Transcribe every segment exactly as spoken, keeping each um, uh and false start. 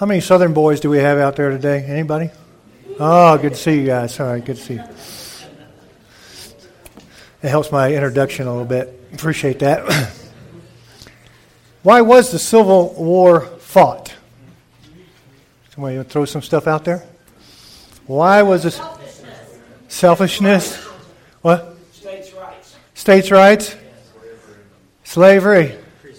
How many Southern boys do we have out there today? Anybody? Oh, good to see you guys. All right, good to see you. It helps my introduction a little bit. Appreciate that. Why was the Civil War fought? Somebody want to throw some stuff out there? Why was this? Selfishness. Selfishness? What? States' rights. States' rights? Slavery.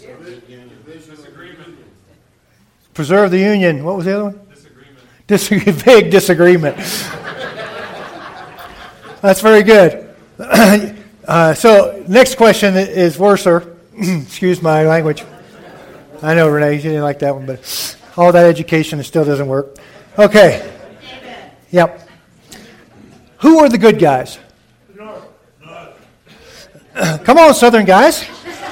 Preserve the Union. What was the other one? Disagreement. Dis- big disagreement. That's very good. Uh, so, next question is worser. Excuse my language. I know, Renee, you didn't like that one, but all that education, it still doesn't work. Okay. Amen. Yep. Who were the good guys? No. No. Come on, Southern guys.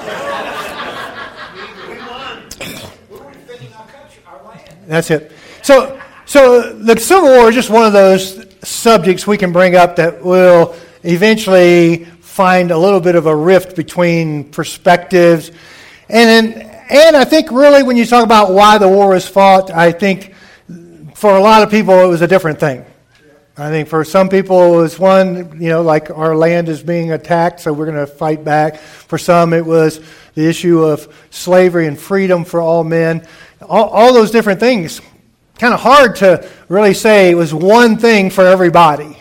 That's it. So, so the Civil War is just one of those subjects we can bring up that will eventually find a little bit of a rift between perspectives. And and I think really when you talk about why the war was fought, I think for a lot of people it was a different thing. I think for some people it was one, you know, like our land is being attacked, so we're going to fight back. For some it was the issue of slavery and freedom for all men. All, all those different things. Kind of hard to really say it was one thing for everybody.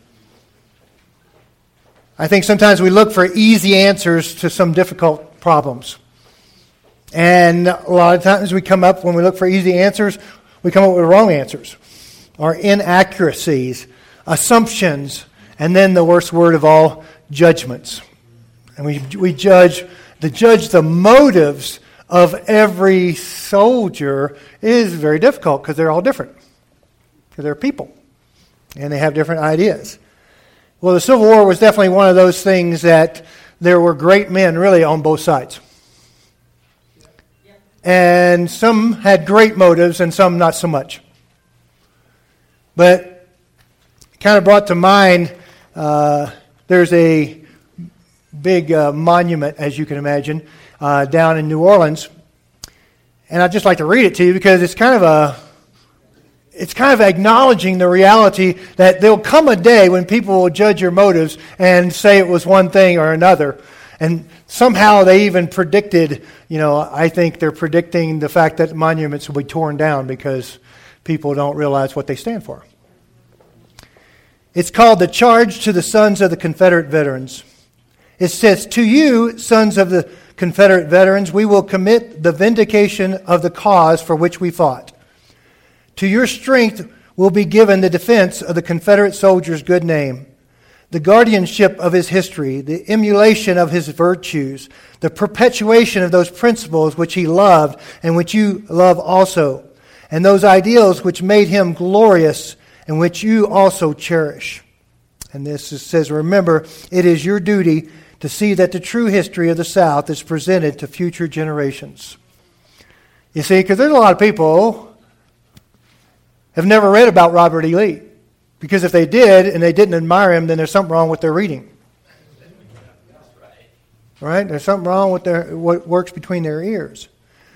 I think sometimes we look for easy answers to some difficult problems. And a lot of times we come up, when we look for easy answers, we come up with wrong answers. Or inaccuracies, assumptions, and then the worst word of all, judgments. And we we judge, to judge the motives of every soldier is very difficult because they're all different. Because they're people. And they have different ideas. Well, the Civil War was definitely one of those things that there were great men really on both sides. And some had great motives and some not so much. But it kind of brought to mind, uh, there's a big uh, monument, as you can imagine, uh, down in New Orleans. And I'd just like to read it to you because it's kind of a, it's kind of acknowledging the reality that there'll come a day when people will judge your motives and say it was one thing or another. And somehow they even predicted, you know, I think they're predicting the fact that monuments will be torn down because people don't realize what they stand for. It's called The Charge to the Sons of the Confederate Veterans. It says, "To you, sons of the Confederate veterans, we will commit the vindication of the cause for which we fought. To your strength will be given the defense of the Confederate soldier's good name, the guardianship of his history, the emulation of his virtues, the perpetuation of those principles which he loved and which you love also, and those ideals which made him glorious and which you also cherish." And this is, says, "Remember, it is your duty to see that the true history of the South is presented to future generations." You see, because there's a lot of people have never read about Robert E. Lee. Because if they did and they didn't admire him, then there's something wrong with their reading. Right? There's something wrong with their what works between their ears.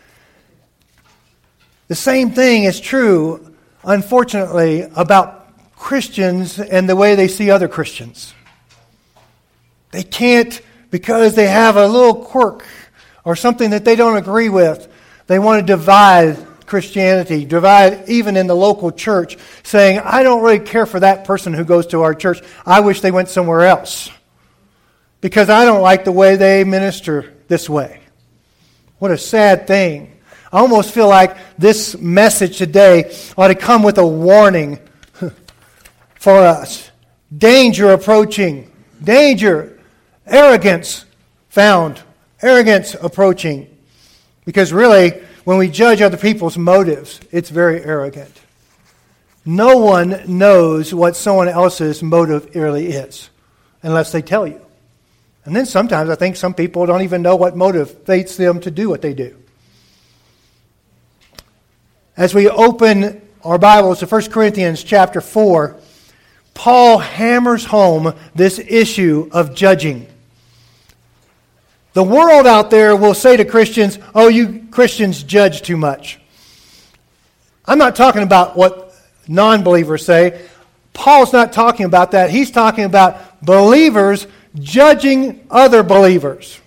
The same thing is true, unfortunately, about Christians and the way they see other Christians. They can't, because they have a little quirk or something that they don't agree with, they want to divide Christianity, divide even in the local church, saying, I don't really care for that person who goes to our church. I wish they went somewhere else because I don't like the way they minister this way. What a sad thing. I almost feel like this message today ought to come with a warning for us. Danger approaching. Danger. Arrogance found. Arrogance approaching. Because really, when we judge other people's motives, it's very arrogant. No one knows what someone else's motive really is unless they tell you. And then sometimes I think some people don't even know what motivates them to do what they do. As we open our Bibles to First Corinthians chapter four, Paul hammers home this issue of judging. The world out there will say to Christians, oh, you Christians judge too much. I'm not talking about what non-believers say. Paul's not talking about that. He's talking about believers judging other believers.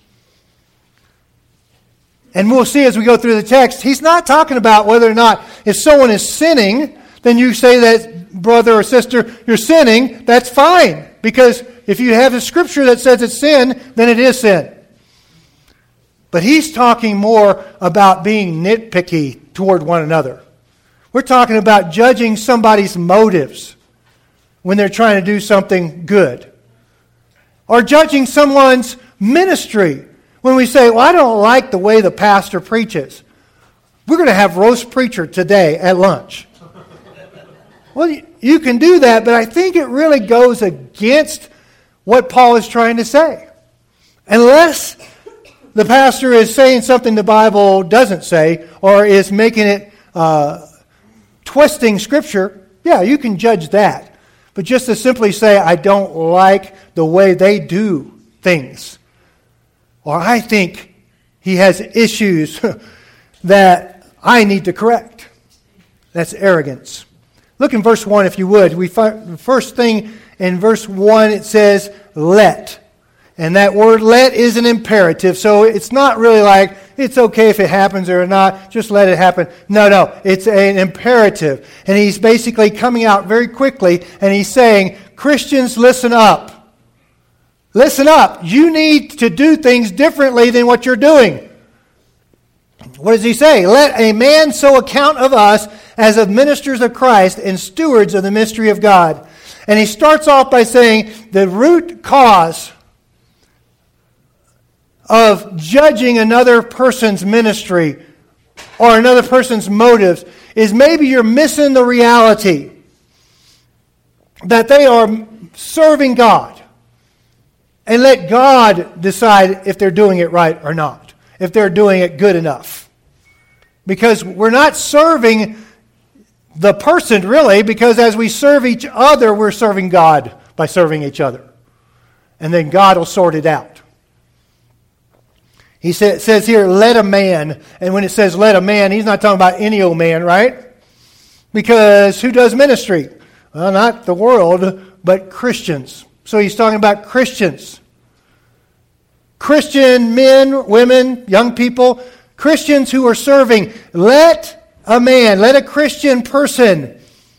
And we'll see as we go through the text, he's not talking about whether or not if someone is sinning, then you say that brother or sister, you're sinning, that's fine. Because if you have a scripture that says it's sin, then it is sin. But he's talking more about being nitpicky toward one another. We're talking about judging somebody's motives when they're trying to do something good. Or judging someone's ministry when we say, well, I don't like the way the pastor preaches. We're going to have roast preacher today at lunch. Well, you can do that, but I think it really goes against what Paul is trying to say. Unless the pastor is saying something the Bible doesn't say, or is making it, uh, twisting Scripture, yeah, you can judge that. But just to simply say, I don't like the way they do things, or I think he has issues that I need to correct, that's arrogance. Look in verse one, if you would. We find the first thing in verse one, it says, let. And that word let is an imperative. So it's not really like, it's okay if it happens or not, just let it happen. No, no, it's an imperative. And he's basically coming out very quickly and he's saying, Christians, listen up. Listen up. You need to do things differently than what you're doing. What does he say? Let a man so account of us as of ministers of Christ and stewards of the mystery of God. And he starts off by saying the root cause of judging another person's ministry or another person's motives is maybe you're missing the reality that they are serving God. And let God decide if they're doing it right or not, if they're doing it good enough. Because we're not serving the person really, because as we serve each other, we're serving God by serving each other. And then God will sort it out. He sa- says here, let a man. And when it says let a man, he's not talking about any old man, right? Because who does ministry? Well, not the world, but Christians. So he's talking about Christians. Christian men, women, young people, Christians who are serving. Let a man, let a Christian person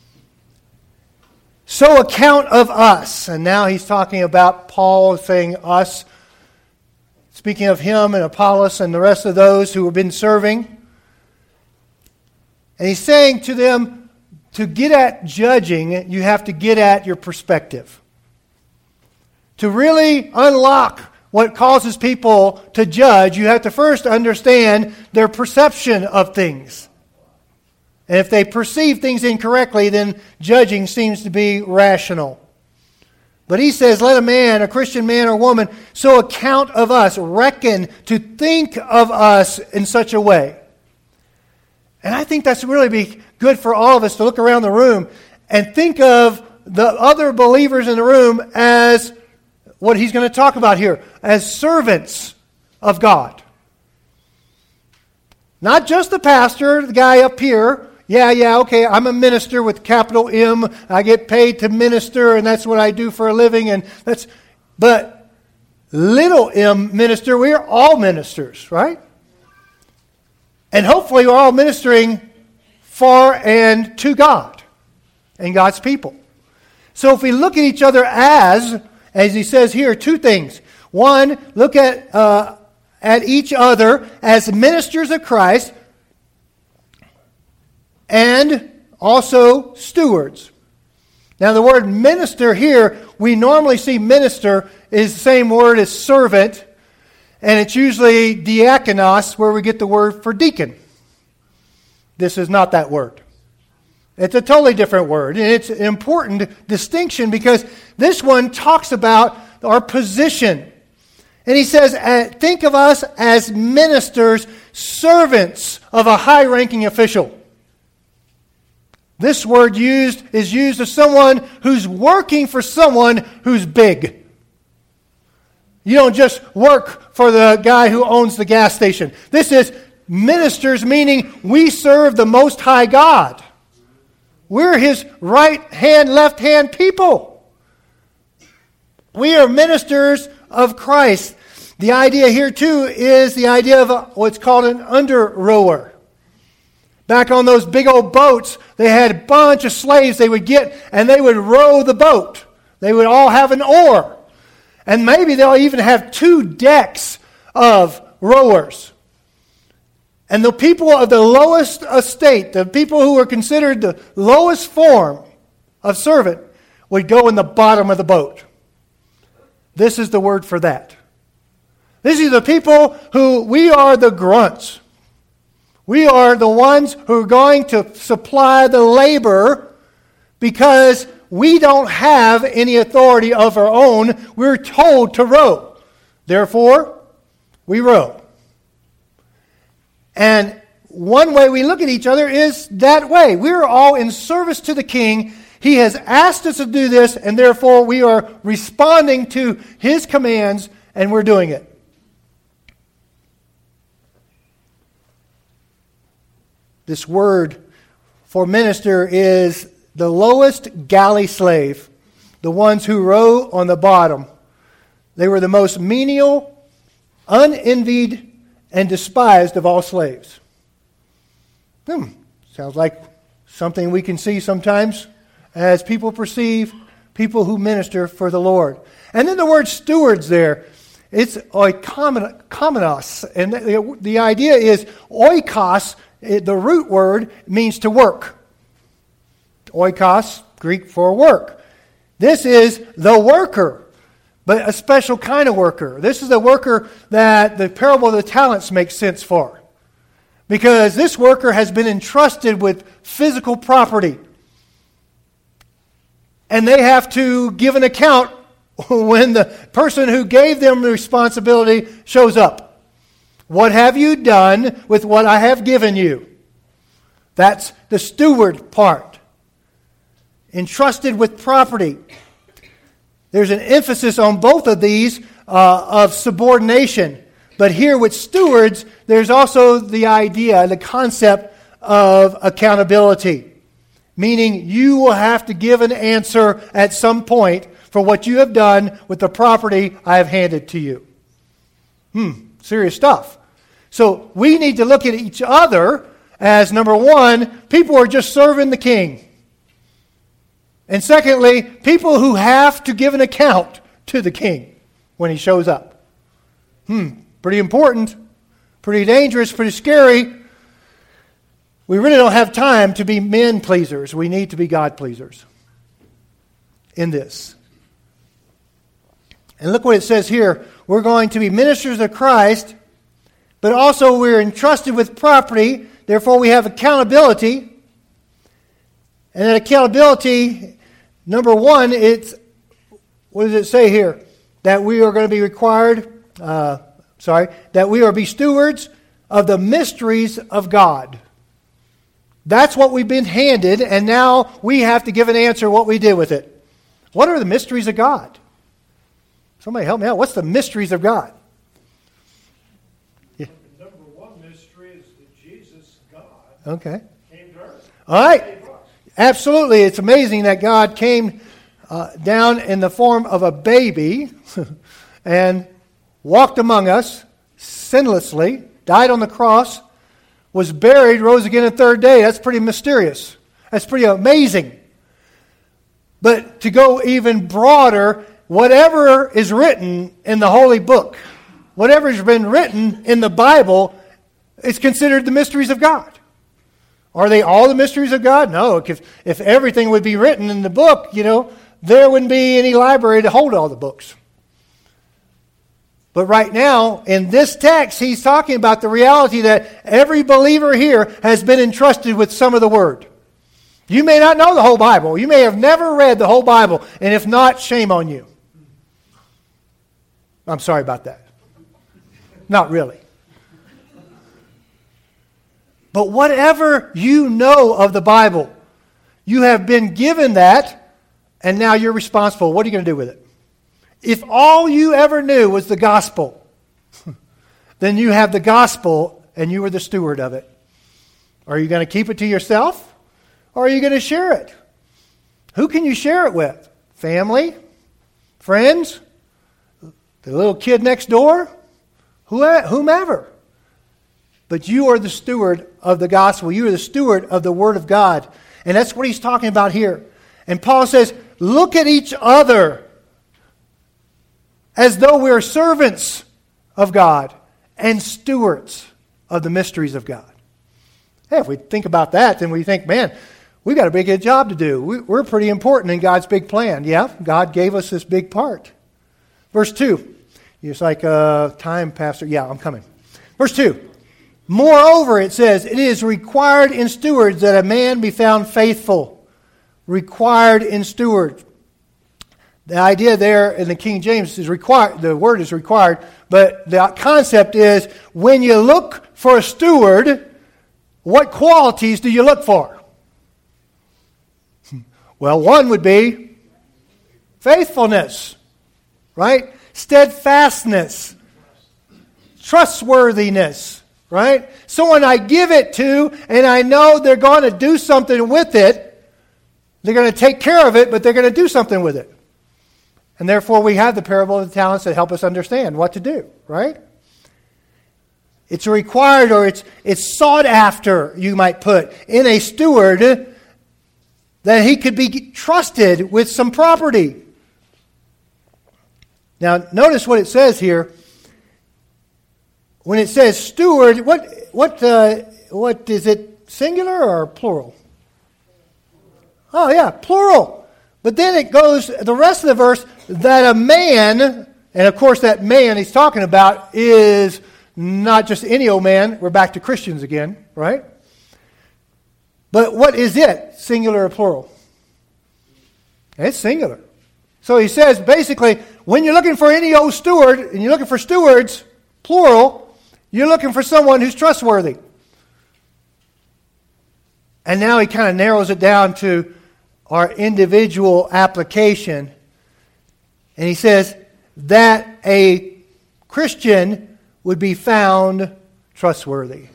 so account of us. And now he's talking about Paul saying us. Speaking of him and Apollos and the rest of those who have been serving. And he's saying to them, to get at judging, you have to get at your perspective. To really unlock what causes people to judge, you have to first understand their perception of things. And if they perceive things incorrectly, then judging seems to be rational. But he says, let a man, a Christian man or woman, so account of us, reckon, to think of us in such a way. And I think that's really be good for all of us to look around the room and think of the other believers in the room as what he's going to talk about here, as servants of God. Not just the pastor, the guy up here. Yeah, yeah, okay, I'm a minister with capital M. I get paid to minister, and that's what I do for a living. And that's, but little m minister, we are all ministers, right? And hopefully we're all ministering for and to God and God's people. So if we look at each other as, as he says here, two things. One, look at uh, at each other as ministers of Christ, and also stewards. Now the word minister here, we normally see minister is the same word as servant, and it's usually diakonos, where we get the word for deacon. This is not that word. It's a totally different word, and it's an important distinction because this one talks about our position. And he says, think of us as ministers, servants of a high-ranking official. This word used is used of someone who's working for someone who's big. You don't just work for the guy who owns the gas station. This is ministers, meaning we serve the Most High God. We're His right hand, left hand people. We are ministers of Christ. The idea here, too, is the idea of a, what's called an under rower. Back on those big old boats, they had a bunch of slaves they would get, and they would row the boat. They would all have an oar. And maybe they'll even have two decks of rowers. And the people of the lowest estate, the people who were considered the lowest form of servant, would go in the bottom of the boat. This is the word for that. These are the people who, we are the grunts. We are the ones who are going to supply the labor because we don't have any authority of our own. We're told to row. Therefore, we row. And one way we look at each other is that way. We're all in service to the King. He has asked us to do this, and therefore we are responding to His commands, and we're doing it. This word for minister is the lowest galley slave, the ones who row on the bottom. They were the most menial, unenvied, and despised of all slaves. Hmm, sounds like something we can see sometimes as people perceive people who minister for the Lord. And then the word stewards there, it's oikomenos, and the, the idea is oikos. It, the root word means to work. Oikos, Greek for work. This is the worker, but a special kind of worker. This is the worker that the parable of the talents makes sense for. Because this worker has been entrusted with physical property. And they have to give an account when the person who gave them the responsibility shows up. What have you done with what I have given you? That's the steward part. Entrusted with property. There's an emphasis on both of these uh, of subordination. But here with stewards, there's also the idea, the concept of accountability. Meaning you will have to give an answer at some point for what you have done with the property I have handed to you. Hmm, serious stuff. So we need to look at each other as, number one, people who are just serving the King. And secondly, people who have to give an account to the King when He shows up. Hmm, pretty important, pretty dangerous, pretty scary. We really don't have time to be men pleasers. We need to be God pleasers in this. And look what it says here. We're going to be ministers of Christ, but also we're entrusted with property. Therefore, we have accountability. And that accountability, number one, it's, what does it say here? That we are going to be required, uh, sorry, that we are be stewards of the mysteries of God. That's what we've been handed, and now we have to give an answer what we did with it. What are the mysteries of God? Somebody help me out. What's the mysteries of God? Yeah. Number one mystery is that Jesus, God, okay. came to earth. All right. Absolutely. It's amazing that God came uh, down in the form of a baby and walked among us sinlessly, died on the cross, was buried, rose again the third day. That's pretty mysterious. That's pretty amazing. But to go even broader, whatever is written in the Holy Book, whatever has been written in the Bible, is considered the mysteries of God. Are they all the mysteries of God? No. If, if everything would be written in the book, you know, there wouldn't be any library to hold all the books. But right now, in this text, he's talking about the reality that every believer here has been entrusted with some of the Word. You may not know the whole Bible. You may have never read the whole Bible. And if not, shame on you. I'm sorry about that. Not really. But whatever you know of the Bible, you have been given that, and now you're responsible. What are you going to do with it? If all you ever knew was the gospel, then you have the gospel and you are the steward of it. Are you going to keep it to yourself, or are you going to share it? Who can you share it with? Family? Friends? The little kid next door? Whomever. But you are the steward of the gospel. You are the steward of the Word of God. And that's what he's talking about here. And Paul says, look at each other as though we're servants of God and stewards of the mysteries of God. Hey, if we think about that, then we think, man, we've got a big job to do. We're pretty important in God's big plan. Yeah, God gave us this big part. Verse two. It's like, uh, time, Pastor. Yeah, I'm coming. Verse two. Moreover, it says, it is required in stewards that a man be found faithful. Required in stewards. The idea there in the King James is required. The word is required, but the concept is when you look for a steward, what qualities do you look for? Well, one would be faithfulness, right? Steadfastness, trustworthiness, right? Someone I give it to, and I know they're going to do something with it. They're going to take care of it, but they're going to do something with it. And therefore, we have the parable of the talents that help us understand what to do, right? It's required, or it's it's sought after, you might put, in a steward that he could be trusted with some property. Now, notice what it says here. When it says steward, what what uh, what is it? Singular or plural? Oh yeah, plural. But then it goes, the rest of the verse, that a man, and of course that man he's talking about is not just any old man. We're back to Christians again, right? But what is it? Singular or plural? It's singular. So he says, basically, when you're looking for any old steward, and you're looking for stewards, plural, you're looking for someone who's trustworthy. And now he kind of narrows it down to our individual application. And he says that a Christian would be found trustworthy.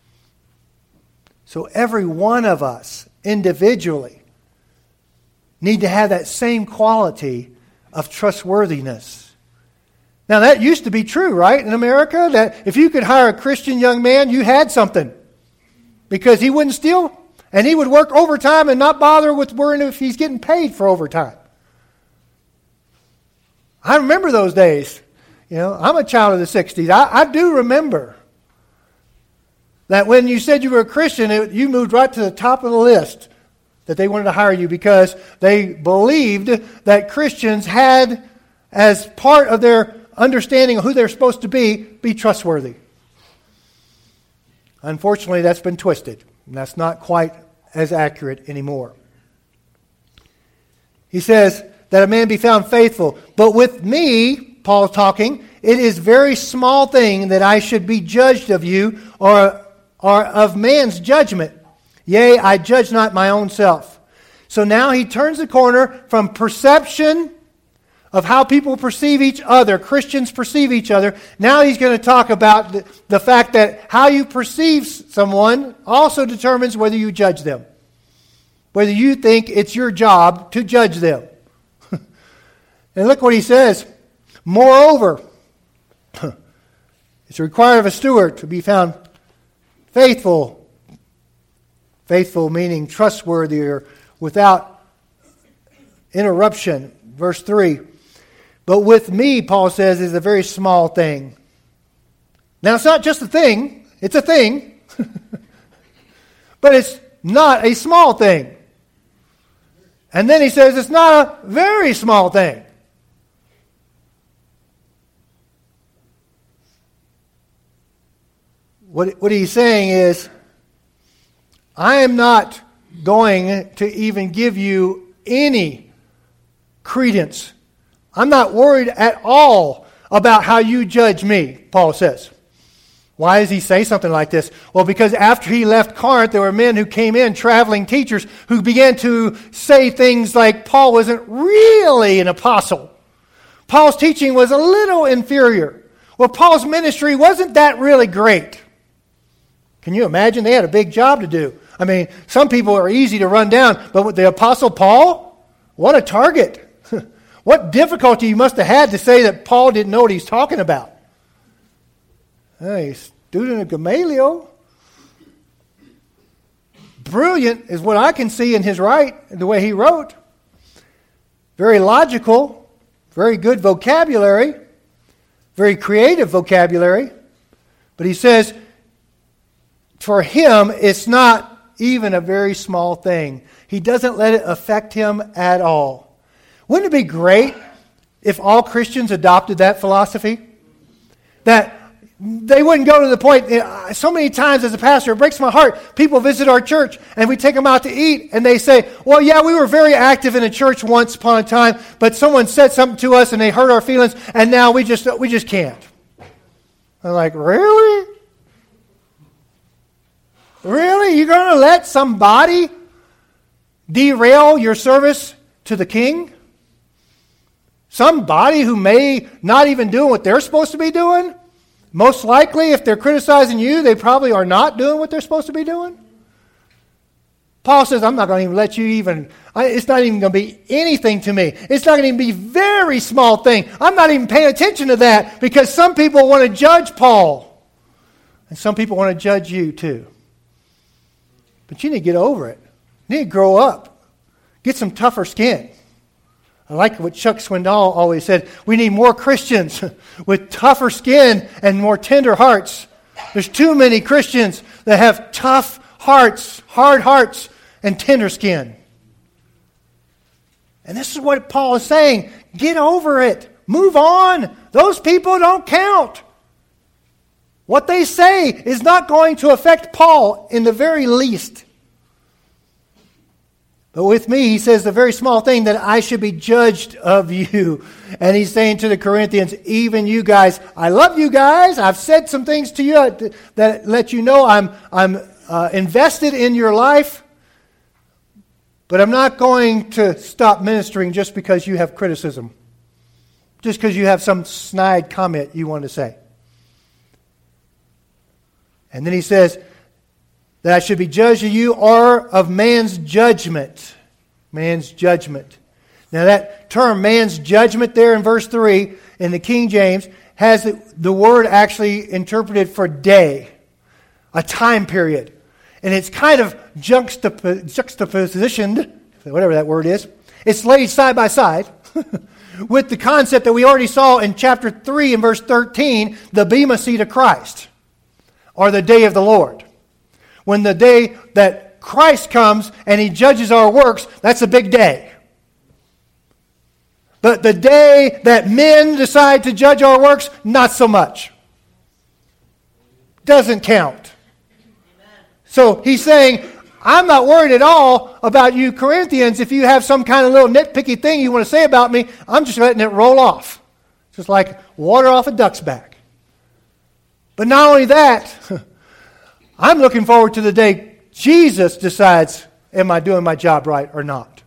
So every one of us individually need to have that same quality of trustworthiness. Now that used to be true, right, in America? That if you could hire a Christian young man, you had something. Because he wouldn't steal. And he would work overtime and not bother with worrying if he's getting paid for overtime. I remember those days. You know, I'm a child of the sixties. I, I do remember that when you said you were a Christian, it, you moved right to the top of the list that they wanted to hire you because they believed that Christians had, as part of their understanding of who they're supposed to be, be trustworthy. Unfortunately, that's been twisted. And that's not quite as accurate anymore. He says that a man be found faithful. But with me, Paul's talking, it is very small thing that I should be judged of you or, or of man's judgment. Yea, I judge not my own self. So now he turns the corner from perception of how people perceive each other, Christians perceive each other. Now he's going to talk about the, the fact that how you perceive someone also determines whether you judge them. Whether you think it's your job to judge them. And look what he says. Moreover, it's required of a steward to be found faithful. Faithful meaning trustworthy or without interruption. Verse three. But with me, Paul says, is a very small thing. Now, it's not just a thing. It's a thing. But it's not a small thing. And then he says it's not a very small thing. What, what he's saying is, I am not going to even give you any credence. I'm not worried at all about how you judge me, Paul says. Why does he say something like this? Well, because after he left Corinth, there were men who came in, traveling teachers, who began to say things like Paul wasn't really an apostle. Paul's teaching was a little inferior. Well, Paul's ministry wasn't that really great. Can you imagine? They had a big job to do. I mean, some people are easy to run down, but with the Apostle Paul, what a target. What difficulty you must have had to say that Paul didn't know what he's talking about. Hey, student of Gamaliel. Brilliant is what I can see in his write, the way he wrote. Very logical, very good vocabulary, very creative vocabulary. But he says, for him, it's not even a very small thing. He doesn't let it affect him at all. Wouldn't it be great if all Christians adopted that philosophy? That they wouldn't go to the point, so many times as a pastor, it breaks my heart, people visit our church and we take them out to eat and they say, well, yeah, we were very active in a church once upon a time, but someone said something to us and they hurt our feelings and now we just we just can't. I'm like, really? Really? You're going to let somebody derail your service to the King? Somebody who may not even do what they're supposed to be doing? Most likely, if they're criticizing you, they probably are not doing what they're supposed to be doing. Paul says, I'm not going to even let you even, it's not even going to be anything to me. It's not going to even be a very small thing. I'm not even paying attention to that because some people want to judge Paul. And some people want to judge you too. But you need to get over it. You need to grow up. Get some tougher skin. I like what Chuck Swindoll always said. We need more Christians with tougher skin and more tender hearts. There's too many Christians that have tough hearts, hard hearts, and tender skin. And this is what Paul is saying. Get over it. Move on. Those people don't count. What they say is not going to affect Paul in the very least. But with me, he says the very small thing that I should be judged of you. And he's saying to the Corinthians, even you guys, I love you guys. I've said some things to you that let you know I'm, I'm uh, invested in your life. But I'm not going to stop ministering just because you have criticism. Just because you have some snide comment you want to say. And then he says, that I should be judged of you or of man's judgment. Man's judgment. Now that term, man's judgment, there in verse three in the King James, has the, the word actually interpreted for day. A time period. And it's kind of juxtap- juxtapositioned, whatever that word is. It's laid side by side with the concept that we already saw in chapter three and verse thirteen, the Bema seat of Christ, or the day of the Lord. When the day that Christ comes and He judges our works, that's a big day. But the day that men decide to judge our works, not so much. Doesn't count. So he's saying, I'm not worried at all about you Corinthians. If you have some kind of little nitpicky thing you want to say about me, I'm just letting it roll off. Just like water off a duck's back. But not only that, I'm looking forward to the day Jesus decides, am I doing my job right or not?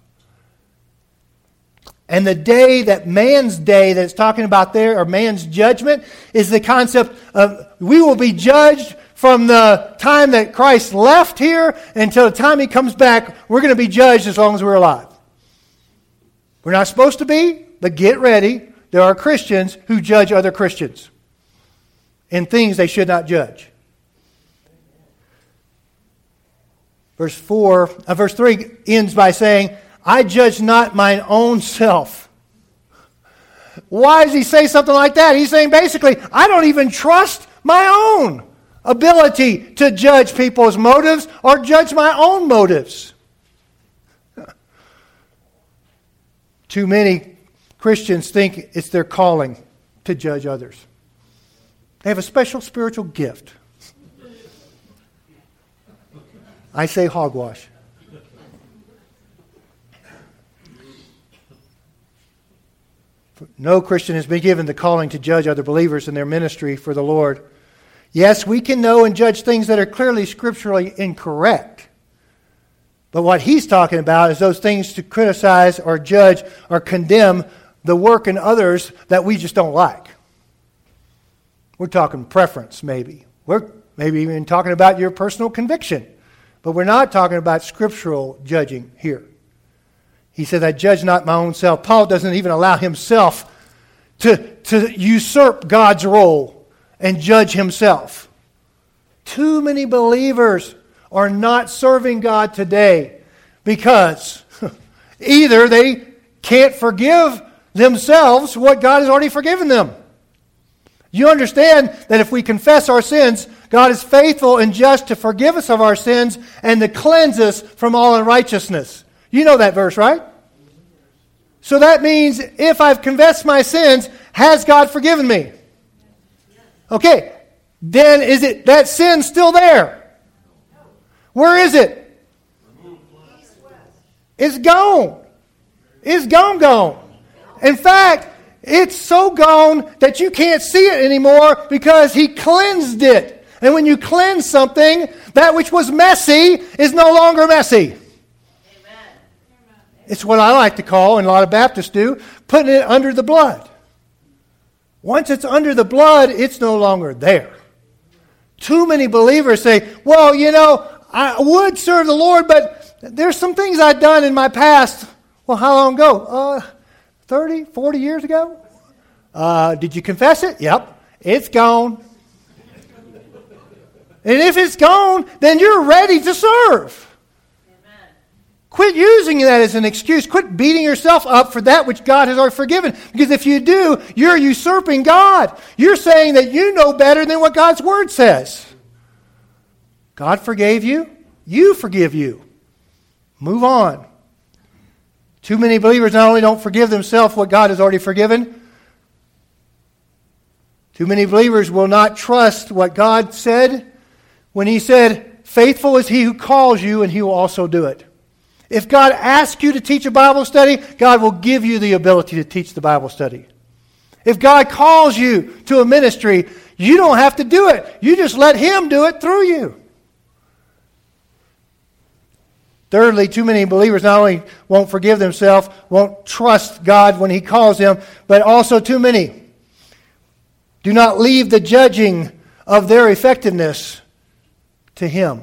And the day that man's day that it's talking about there, or man's judgment, is the concept of we will be judged from the time that Christ left here until the time He comes back. We're going to be judged as long as we're alive. We're not supposed to be, but get ready. There are Christians who judge other Christians in things they should not judge. Verse four, uh, verse three ends by saying, I judge not mine own self. Why does he say something like that? He's saying basically, I don't even trust my own ability to judge people's motives or judge my own motives. Too many Christians think it's their calling to judge others. They have a special spiritual gift. I say hogwash. No Christian has been given the calling to judge other believers in their ministry for the Lord. Yes, we can know and judge things that are clearly scripturally incorrect. But what he's talking about is those things to criticize or judge or condemn the work in others that we just don't like. We're talking preference, maybe. We're Maybe even talking about your personal conviction. But we're not talking about scriptural judging here. He said, I judge not my own self. Paul doesn't even allow himself to, to usurp God's role and judge himself. Too many believers are not serving God today because either they can't forgive themselves what God has already forgiven them. You understand that if we confess our sins, God is faithful and just to forgive us of our sins and to cleanse us from all unrighteousness. You know that verse, right? So that means if I've confessed my sins, has God forgiven me? Okay, then is it that sin still there? Where is it? It's gone. It's gone, gone. In fact, it's so gone that you can't see it anymore because He cleansed it. And when you cleanse something, that which was messy is no longer messy. Amen. It's what I like to call, and a lot of Baptists do, putting it under the blood. Once it's under the blood, it's no longer there. Too many believers say, well, you know, I would serve the Lord, but there's some things I've done in my past. Well, how long ago? Uh, thirty, forty years ago? Uh, did you confess it? Yep. It's gone. And if it's gone, then you're ready to serve. Amen. Quit using that as an excuse. Quit beating yourself up for that which God has already forgiven. Because if you do, you're usurping God. You're saying that you know better than what God's Word says. God forgave you. You forgive you. Move on. Too many believers not only don't forgive themselves what God has already forgiven, too many believers will not trust what God said when He said, faithful is He who calls you, and He will also do it. If God asks you to teach a Bible study, God will give you the ability to teach the Bible study. If God calls you to a ministry, you don't have to do it. You just let Him do it through you. Thirdly, too many believers not only won't forgive themselves, won't trust God when He calls them, but also too many do not leave the judging of their effectiveness to Him.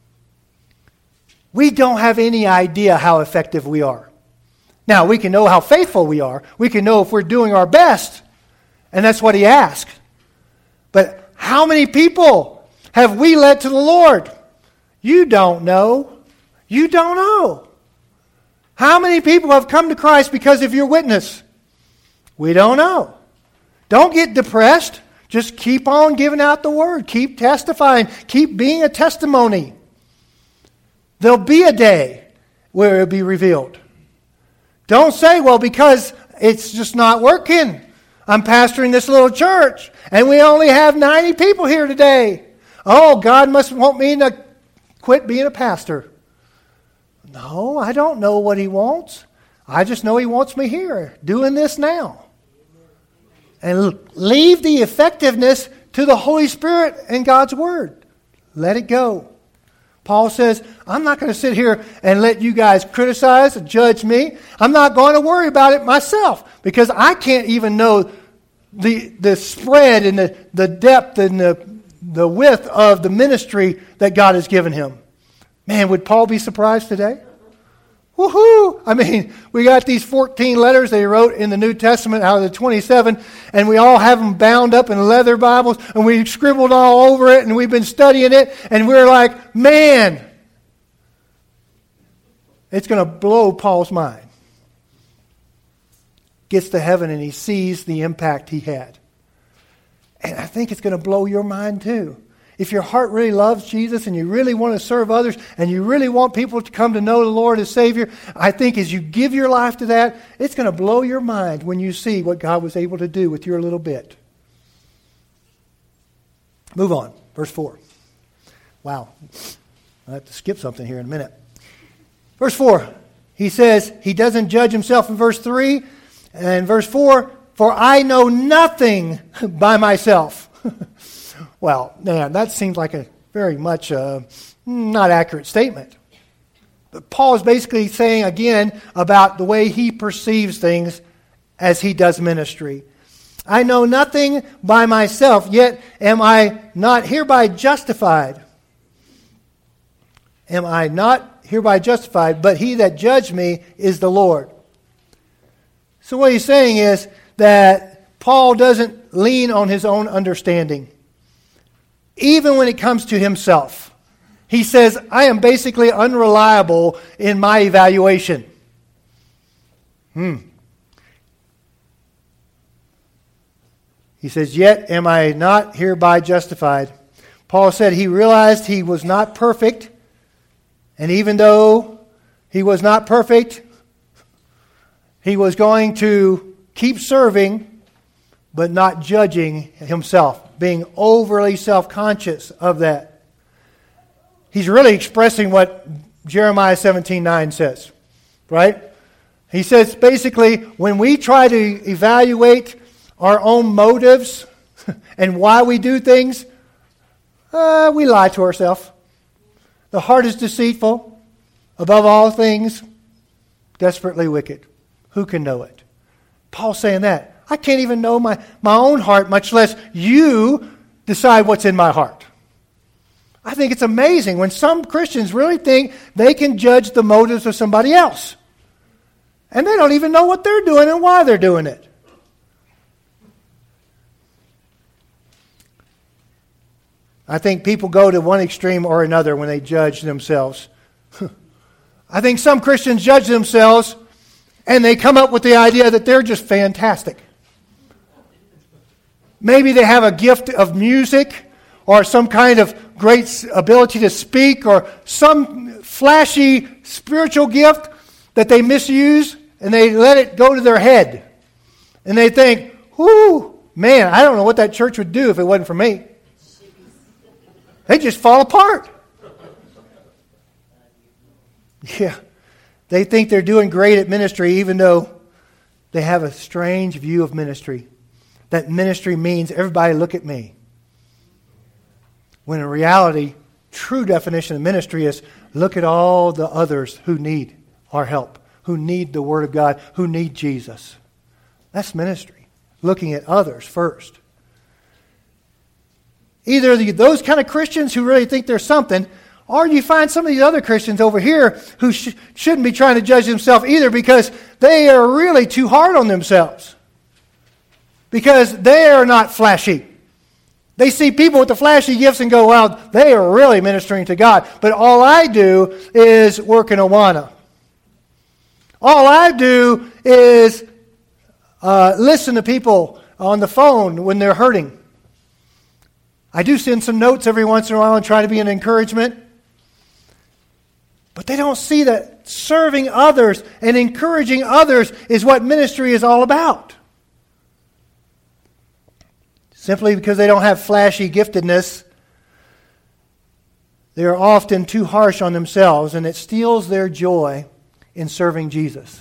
We don't have any idea how effective we are. Now, we can know how faithful we are. We can know if we're doing our best, and that's what He asks. But how many people have we led to the Lord? You don't know. You don't know. How many people have come to Christ because of your witness? We don't know. Don't get depressed. Just keep on giving out the word. Keep testifying. Keep being a testimony. There'll be a day where it'll be revealed. Don't say, well, because it's just not working. I'm pastoring this little church, and we only have ninety people here today. Oh, God must want me to quit being a pastor. No, I don't know what He wants. I just know He wants me here, doing this now. And leave the effectiveness to the Holy Spirit and God's Word. Let it go. Paul says, I'm not going to sit here and let you guys criticize and judge me. I'm not going to worry about it myself because I can't even know the, the spread and the, the depth and the, the width of the ministry that God has given him. Man, would Paul be surprised today? Woohoo! I mean, we got these fourteen letters they wrote in the New Testament out of the twenty-seven, and we all have them bound up in leather Bibles, and we scribbled all over it, and we've been studying it, and we're like, man, it's going to blow Paul's mind. Gets to heaven, and he sees the impact he had. And I think it's going to blow your mind too. If your heart really loves Jesus and you really want to serve others and you really want people to come to know the Lord as Savior, I think as you give your life to that, it's going to blow your mind when you see what God was able to do with your little bit. Move on. Verse four. Wow. I'll have to skip something here in a minute. Verse four. He says he doesn't judge himself in verse three. And verse four, for I know nothing by myself. Well, man, that seems like a very much uh, not accurate statement. But Paul is basically saying again about the way he perceives things as he does ministry. I know nothing by myself, yet am I not hereby justified. Am I not hereby justified, but he that judged me is the Lord. So what he's saying is that Paul doesn't lean on his own understanding. Even when it comes to himself. He says, I am basically unreliable in my evaluation. Hmm. He says, yet am I not hereby justified. Paul said he realized he was not perfect. And even though he was not perfect, he was going to keep serving, but not judging himself, being overly self-conscious of that. He's really expressing what Jeremiah seventeen nine says, right? He says basically, when we try to evaluate our own motives and why we do things, uh, we lie to ourselves. The heart is deceitful, above all things, desperately wicked. Who can know it? Paul's saying that. I can't even know my, my own heart, much less you decide what's in my heart. I think it's amazing when some Christians really think they can judge the motives of somebody else. And they don't even know what they're doing and why they're doing it. I think people go to one extreme or another when they judge themselves. I think some Christians judge themselves and they come up with the idea that they're just fantastic. Maybe they have a gift of music or some kind of great ability to speak or some flashy spiritual gift that they misuse and they let it go to their head. And they think, whoo, man, I don't know what that church would do if it wasn't for me. They just fall apart. Yeah. They think they're doing great at ministry even though they have a strange view of ministry. That ministry means everybody look at me. When in reality, true definition of ministry is look at all the others who need our help, who need the Word of God, who need Jesus. That's ministry. Looking at others first. Either the, those kind of Christians who really think they're something, or you find some of these other Christians over here who sh- shouldn't be trying to judge themselves either because they are really too hard on themselves. Because they are not flashy. They see people with the flashy gifts and go, well, they are really ministering to God. But all I do is work in Awana. All I do is uh, listen to people on the phone when they're hurting. I do send some notes every once in a while and try to be an encouragement. But they don't see that serving others and encouraging others is what ministry is all about. Simply because they don't have flashy giftedness, they are often too harsh on themselves, and it steals their joy in serving Jesus.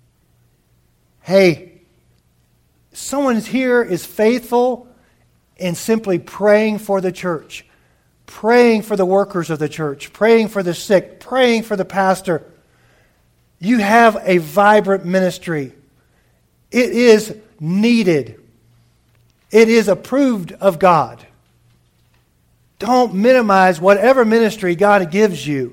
Hey, someone here is faithful in simply praying for the church, praying for the workers of the church, praying for the sick, praying for the pastor. You have a vibrant ministry. It is needed. It is approved of God. Don't minimize whatever ministry God gives you.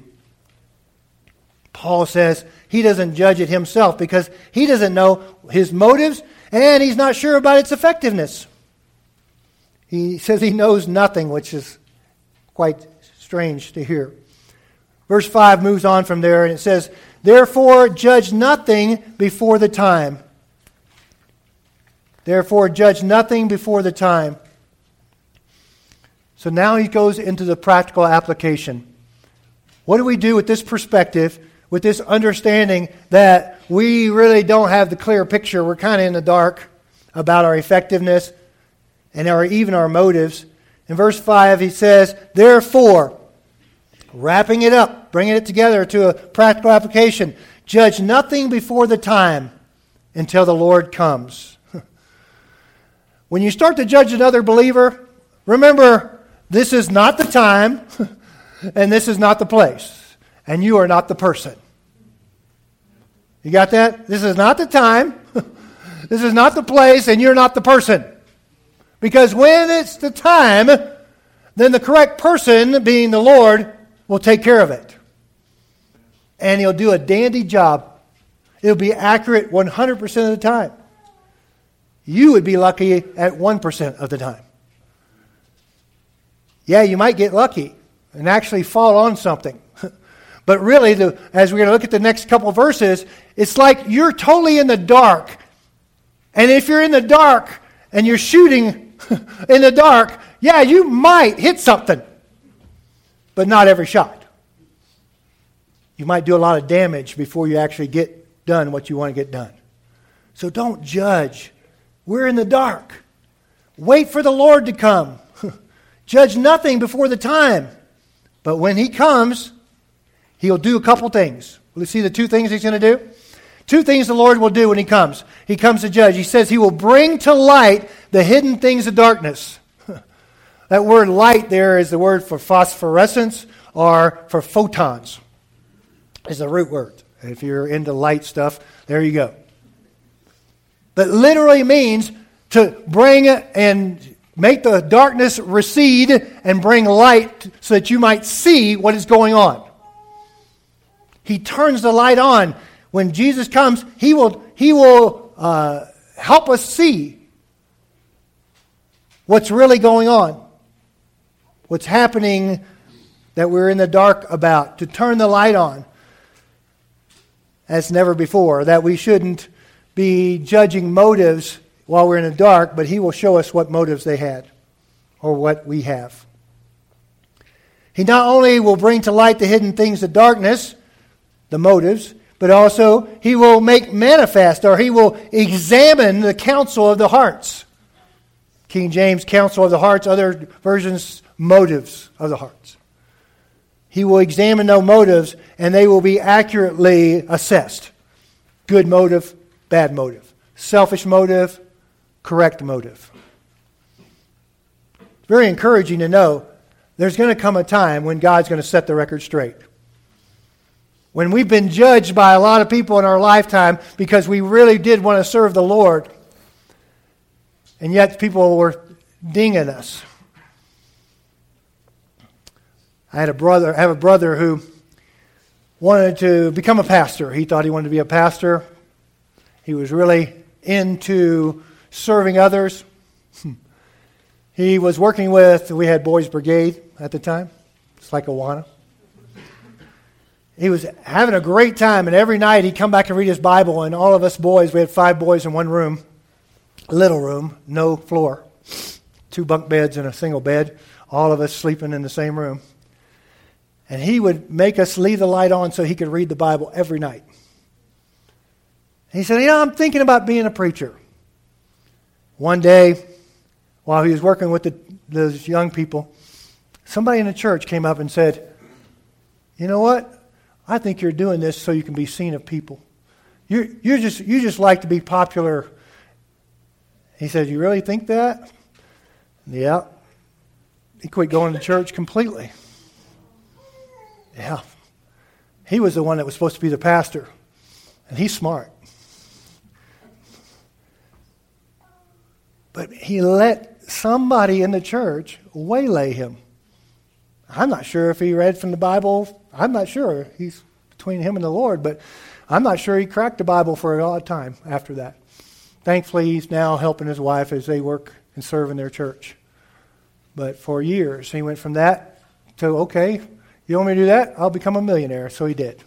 Paul says he doesn't judge it himself because he doesn't know his motives and he's not sure about its effectiveness. He says he knows nothing, which is quite strange to hear. Verse five moves on from there and it says, therefore judge nothing before the time. Therefore judge nothing before the time. So now he goes into the practical application. What do we do with this perspective, with this understanding that we really don't have the clear picture? We're kind of in the dark about our effectiveness and our even our motives. In verse five, he says, therefore, wrapping it up, bringing it together to a practical application, judge nothing before the time until the Lord comes. When you start to judge another believer, remember, this is not the time, and this is not the place, and you are not the person. You got that? This is not the time, this is not the place, and you're not the person. Because when it's the time, then the correct person, being the Lord, will take care of it. And He'll do a dandy job. It'll be accurate one hundred percent of the time. You would be lucky at one percent of the time. Yeah, you might get lucky and actually fall on something. But really, the, as we're going to look at the next couple of verses, it's like you're totally in the dark. And if you're in the dark and you're shooting in the dark, yeah, you might hit something. But not every shot. You might do a lot of damage before you actually get done what you want to get done. So don't judge. We're in the dark. Wait for the Lord to come. Judge nothing before the time. But when He comes, He'll do a couple things. Let's see the two things He's going to do. Two things the Lord will do when He comes. He comes to judge. He says He will bring to light the hidden things of darkness. That word light there is the word for phosphorescence or for photons. It's the root word. If you're into light stuff, there you go. That literally means to bring and make the darkness recede and bring light so that you might see what is going on. He turns the light on. When Jesus comes, He will, he will uh, help us see what's really going on. What's happening that we're in the dark about. To turn the light on as never before. That we shouldn't be judging motives while we're in the dark, but He will show us what motives they had or what we have. He not only will bring to light the hidden things of darkness, the motives, but also He will make manifest, or He will examine the counsel of the hearts. King James, counsel of the hearts, other versions, motives of the hearts. He will examine those motives, and they will be accurately assessed. Good motive, bad motive. Selfish motive, correct motive. Very encouraging to know there's going to come a time when God's going to set the record straight. When we've been judged by a lot of people in our lifetime because we really did want to serve the Lord, and yet people were dinging us. I had a brother, I have a brother who wanted to become a pastor. He thought he wanted to be a pastor. He was really into serving others. He was working with, we had Boys Brigade at the time. It's like Awana. He was having a great time, and every night he'd come back and read his Bible, and all of us boys, we had five boys in one room, little room, no floor, two bunk beds and a single bed, all of us sleeping in the same room. And he would make us leave the light on so he could read the Bible every night. He said, you know, I'm thinking about being a preacher. One day, while he was working with the, those young people, somebody in the church came up and said, you know what? I think you're doing this so you can be seen of people. You're, you're just, you just like to be popular. He said, you really think that? Yeah. He quit going to church completely. Yeah. He was the one that was supposed to be the pastor. And he's smart. But he let somebody in the church waylay him. I'm not sure if he read from the Bible. I'm not sure. He's between him and the Lord. But I'm not sure he cracked the Bible for a lot of time after that. Thankfully, he's now helping his wife as they work and serve in their church. But for years, he went from that to, okay, you want me to do that? I'll become a millionaire. So he did.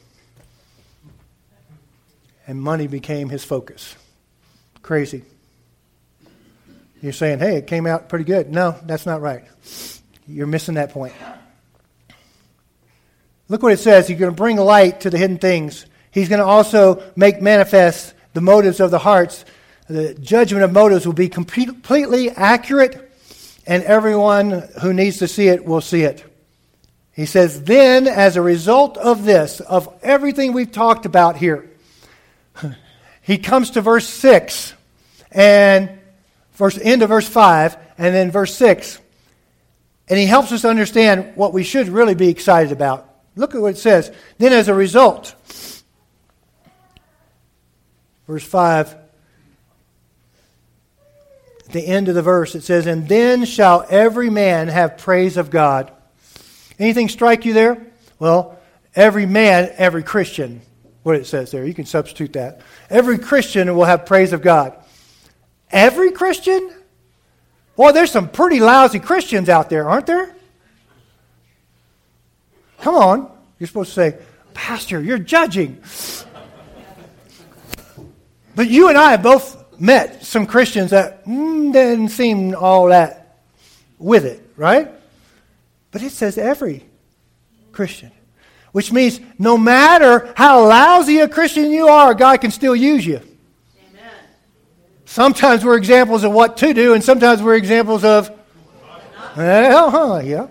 And money became his focus. Crazy. You're saying, hey, it came out pretty good. No, that's not right. You're missing that point. Look what it says. He's going to bring light to the hidden things. He's going to also make manifest the motives of the hearts. The judgment of motives will be completely accurate, and everyone who needs to see it will see it. He says, then, as a result of this, of everything we've talked about here, he comes to verse six, and verse end of verse five, and then verse six. And he helps us understand what we should really be excited about. Look at what it says. Then as a result, verse five, at the end of the verse, it says, and then shall every man have praise of God. Anything strike you there? Well, every man, every Christian, what it says there. You can substitute that. Every Christian will have praise of God. Every Christian? Boy, there's some pretty lousy Christians out there, aren't there? Come on. You're supposed to say, Pastor, you're judging. But you and I have both met some Christians that mm, didn't seem all that with it, right? But it says every Christian. Which means no matter how lousy a Christian you are, God can still use you. Amen. Sometimes we're examples of what to do, and sometimes we're examples of, well, huh, yeah.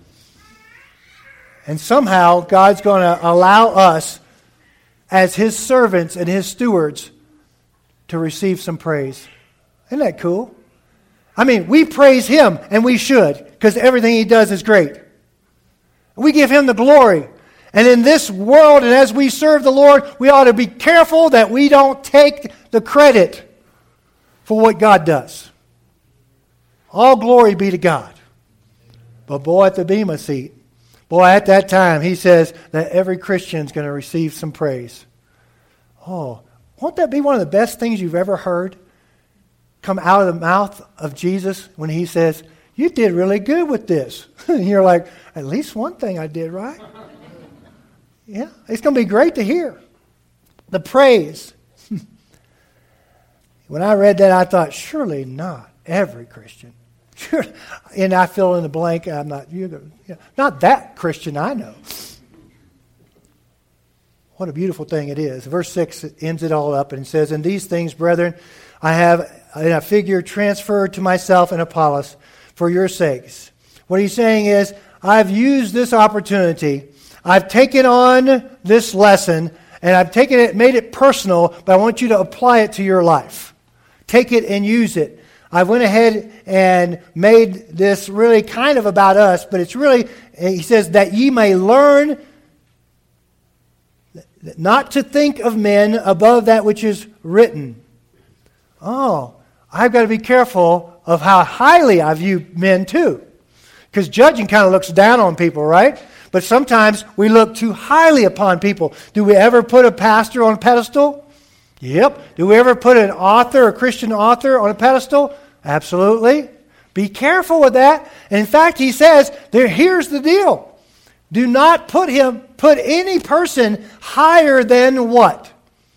And somehow God's going to allow us as His servants and His stewards to receive some praise. Isn't that cool? I mean, we praise Him, and we should, because everything He does is great. We give Him the glory. And in this world, and as we serve the Lord, we ought to be careful that we don't take the credit for what God does. All glory be to God. But boy, at the Bema seat, boy, at that time, He says that every Christian is going to receive some praise. Oh, won't that be one of the best things you've ever heard come out of the mouth of Jesus when He says, you did really good with this. And you're like, at least one thing I did right. Yeah, it's going to be great to hear. The praise. When I read that, I thought, surely not every Christian. Sure. And I fill in the blank. I'm not, you know, not that Christian I know. What a beautiful thing it is. Verse six ends it all up and says, and these things, brethren, I have in a figure transferred to myself and Apollos for your sakes. What he's saying is, I've used this opportunity. I've taken on this lesson, and I've taken it, made it personal, but I want you to apply it to your life. Take it and use it. I went ahead and made this really kind of about us, but it's really, he says, that ye may learn not to think of men above that which is written. Oh, I've got to be careful of how highly I view men too. Because judging kind of looks down on people, right? But sometimes we look too highly upon people. Do we ever put a pastor on a pedestal? Yep. Do we ever put an author, a Christian author, on a pedestal? Absolutely. Be careful with that. And in fact, he says, there, here's the deal. Do not put him, put any person higher than what?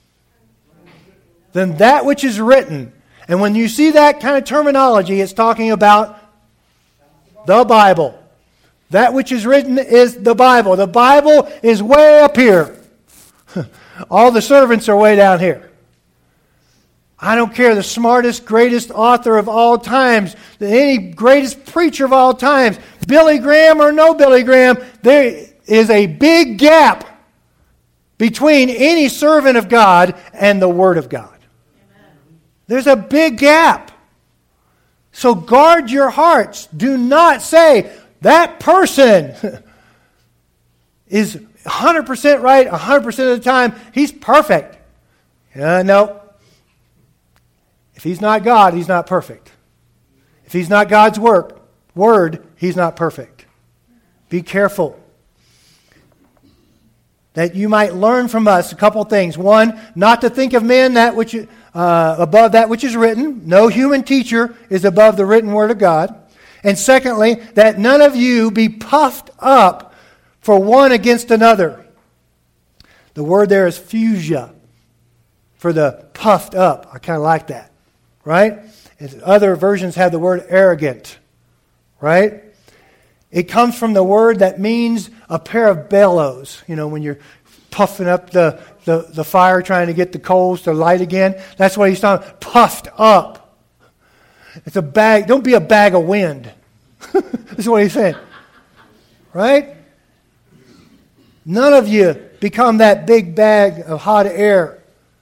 Than that which is written. And when you see that kind of terminology, it's talking about the Bible. That which is written is the Bible. The Bible is way up here. All the servants are way down here. I don't care, the smartest, greatest author of all times, any greatest preacher of all times, Billy Graham or no Billy Graham, there is a big gap between any servant of God and the Word of God. Amen. There's a big gap. So guard your hearts. Do not say, that person is one hundred percent right one hundred percent of the time. He's perfect. Uh, no. If he's not God, he's not perfect. If he's not God's work, word, he's not perfect. Be careful. That you might learn from us a couple things. One, not to think of men that which uh, above that which is written. No human teacher is above the written word of God. And secondly, that none of you be puffed up for one against another. The word there is fusia, for the puffed up. I kind of like that, right? Other versions have the word arrogant, right? It comes from the word that means a pair of bellows. You know, when you're puffing up the, the, the fire, trying to get the coals to light again. That's what he's talking about, puffed up. It's a bag. Don't be a bag of wind. This is what he's saying. Right? None of you become that big bag of hot air.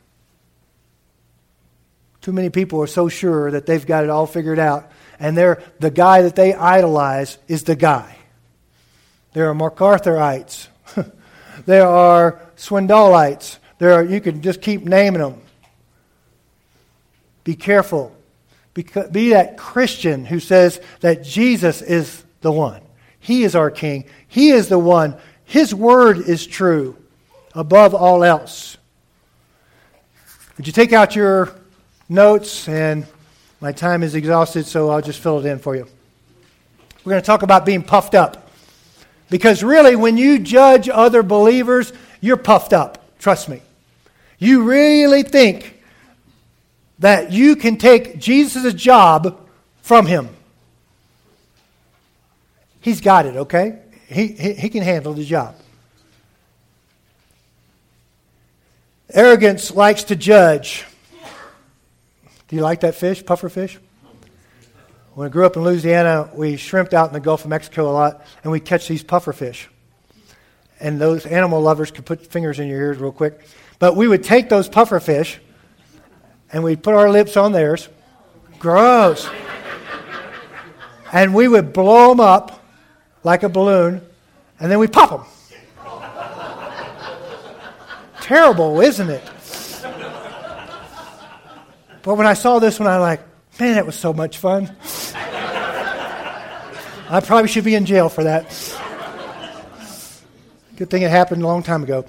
Too many people are so sure that they've got it all figured out. And they're, the guy that they idolize is the guy. There are MacArthurites. There are Swindoleites. There are, you can just keep naming them. Be careful. Be that Christian who says that Jesus is the one. He is our King. He is the one. His word is true above all else. Would you take out your notes? And my time is exhausted, so I'll just fill it in for you. We're going to talk about being puffed up. Because really, when you judge other believers, you're puffed up. Trust me. You really think that you can take Jesus' job from him. He's got it, okay? He, he, he can handle the job. Arrogance likes to judge. Do you like that fish, puffer fish? When I grew up in Louisiana, we shrimped out in the Gulf of Mexico a lot, and we catch these puffer fish. And those animal lovers could put fingers in your ears real quick. But we would take those puffer fish, and we'd put our lips on theirs. Gross. And we would blow them up like a balloon, and then we'd pop them. Terrible, isn't it? But when I saw this one, I was like, man, that was so much fun. I probably should be in jail for that. Good thing it happened a long time ago.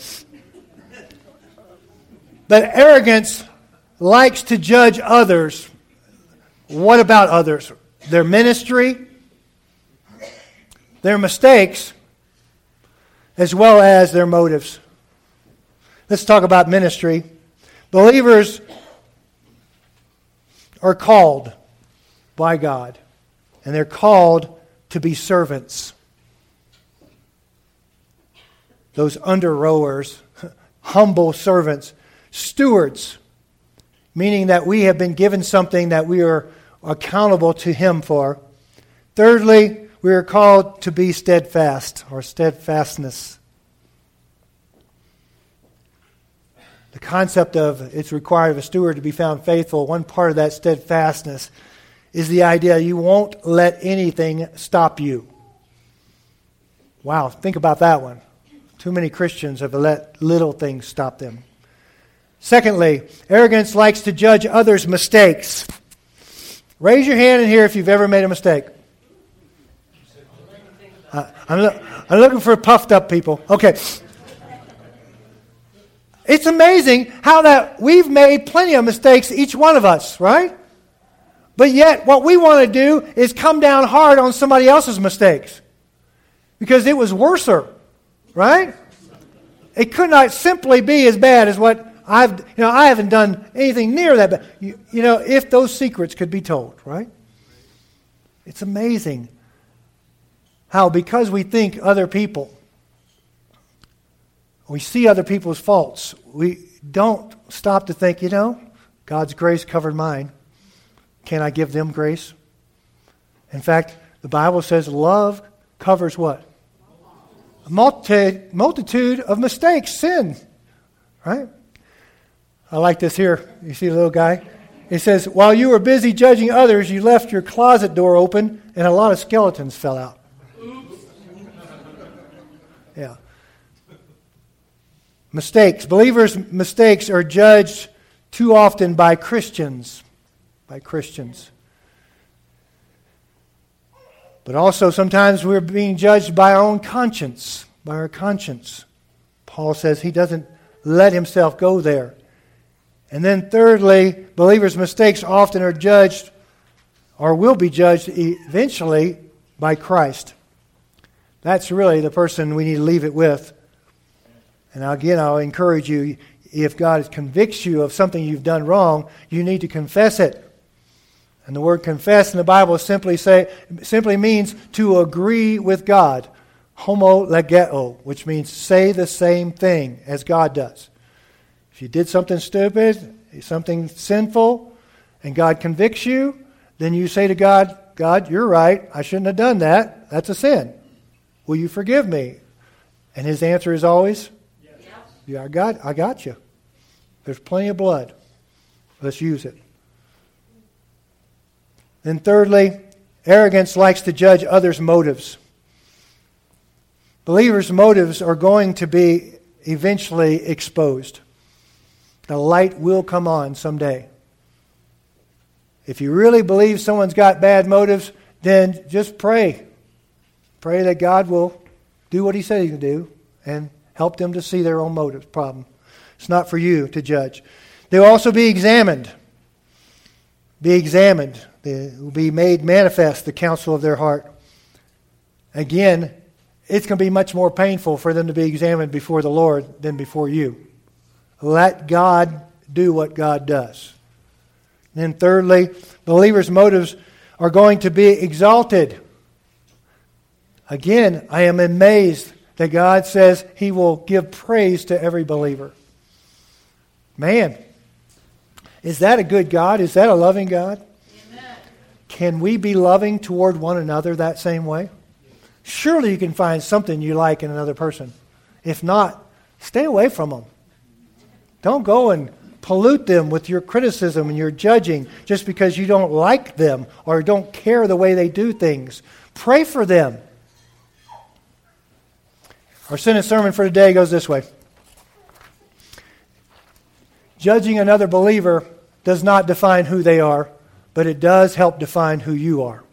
But arrogance likes to judge others. What about others? Their ministry, their mistakes, as well as their motives. Let's talk about ministry. Believers are called by God, and they're called to be servants. Those under rowers, humble servants, stewards, meaning that we have been given something that we are accountable to Him for. Thirdly, we are called to be steadfast, or steadfastness. The concept of it's required of a steward to be found faithful, one part of that steadfastness is the idea you won't let anything stop you. Wow, think about that one. Too many Christians have let little things stop them. Secondly, arrogance likes to judge others' mistakes. Raise your hand in here if you've ever made a mistake. Uh, I'm, lo- I'm looking for puffed up people. Okay. It's amazing how that we've made plenty of mistakes, each one of us, right? But yet what we want to do is come down hard on somebody else's mistakes. Because it was worser, right? It could not simply be as bad as what I've, you know, I haven't done anything near that. But, you, you know, if those secrets could be told, right? It's amazing how because we think other people, we see other people's faults, we don't stop to think, you know, God's grace covered mine. Can I give them grace? In fact, the Bible says love covers what? A multi- multitude of mistakes, sin. Right? I like this here. You see the little guy? It says, while you were busy judging others, you left your closet door open and a lot of skeletons fell out. Yeah. Mistakes. Believers' mistakes are judged too often by Christians. By Christians. But also sometimes we're being judged by our own conscience. By our conscience. Paul says he doesn't let himself go there. And then thirdly, believers' mistakes often are judged or will be judged eventually by Christ. That's really the person we need to leave it with. And again, I'll encourage you, if God convicts you of something you've done wrong, you need to confess it. And the word confess in the Bible simply say simply means to agree with God. Homologeo, which means say the same thing as God does. If you did something stupid, something sinful, and God convicts you, then you say to God, God, you're right. I shouldn't have done that. That's a sin. Will you forgive me? And His answer is always, yes. Yeah, I got, I got you. There's plenty of blood. Let's use it. Then thirdly, arrogance likes to judge others' motives. Believers' motives are going to be eventually exposed. The light will come on someday. If you really believe someone's got bad motives, then just pray. Pray that God will do what He said He can do and help them to see their own motives problem. It's not for you to judge. They will also be examined. Be examined. They will be made manifest, the counsel of their heart. Again, it's going to be much more painful for them to be examined before the Lord than before you. Let God do what God does. And then thirdly, believers' motives are going to be exalted. Again, I am amazed that God says He will give praise to every believer. Man, is that a good God? Is that a loving God? Amen. Can we be loving toward one another that same way? Surely you can find something you like in another person. If not, stay away from them. Don't go and pollute them with your criticism and your judging just because you don't like them or don't care the way they do things. Pray for them. Our sentence sermon for today goes this way. Judging another believer does not define who they are, but it does help define who you are.